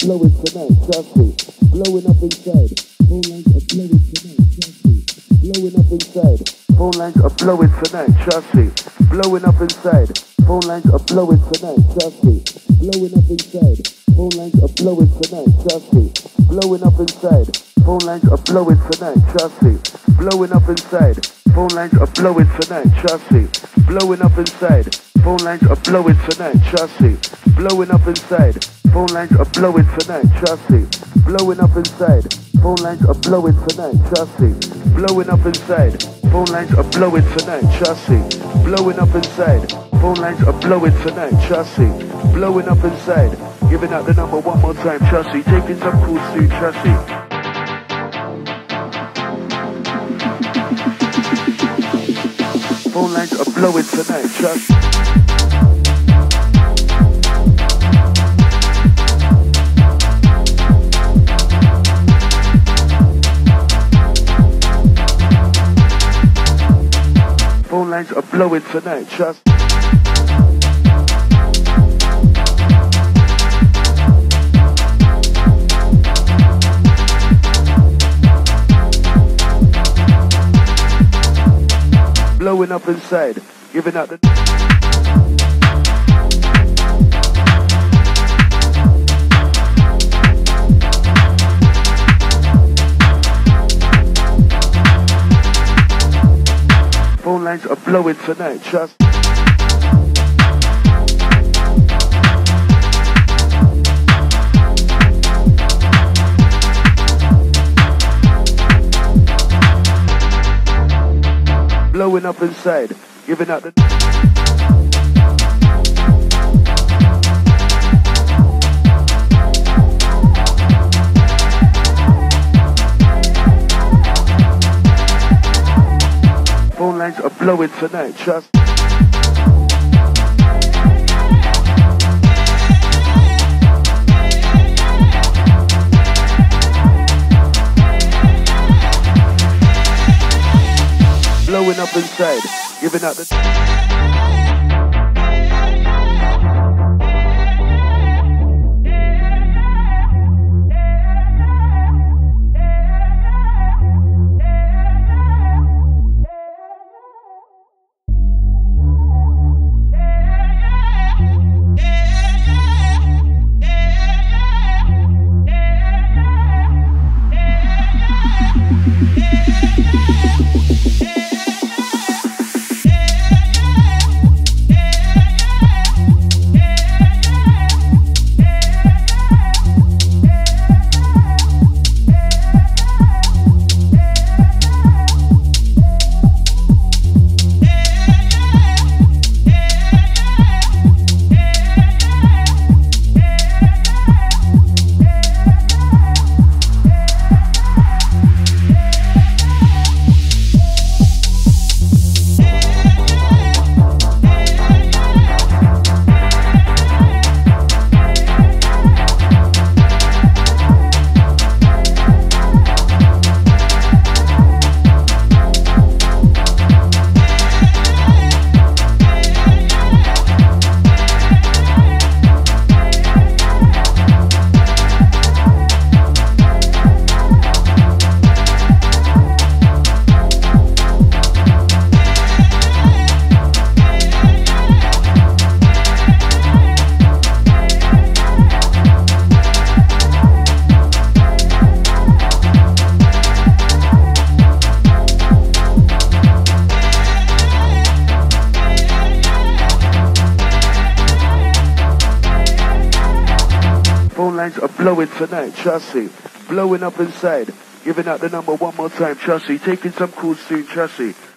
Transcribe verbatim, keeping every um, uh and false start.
blowing tonight, trust me. Blowing up inside. Phone lines are blowing tonight, trust me. Blowing up inside. Phone lines are blowing tonight, trust me. Blowing up inside. Phone lines are blowing tonight, trust me. Blowing up inside. Phone lines are blowing tonight, trust me. Blowing up inside. Phone lines are blowing tonight, trust me. Blowing up inside. Phone lines are blowing tonight, trust me. Blowing up inside. Phone lines are blowing tonight, trust me. Blowing up inside. Phone lines are blowing tonight, trust me. Blowing up inside. Phone lines are blowing tonight, trust me. Blowing up inside. Phone lines are blowing tonight, trust me. Blowing up inside. Phone lines are blowing tonight, trust me. Blowing up inside. Giving out the number one more time, trust me. Taking some cool suit, trust me. Phone lines are blowing tonight, trust me. Phone lines are blowing tonight, trust me. Blowing up inside, giving out the... Phone lines are blowing tonight, trust me. Blowing up inside, giving out the... Phone lines are blowing tonight, trust me. Blowing up inside, giving out the... Are blowing tonight, trust me. Blowing up inside, giving out the number one more time, trust me. Taking some cool soon, trust me.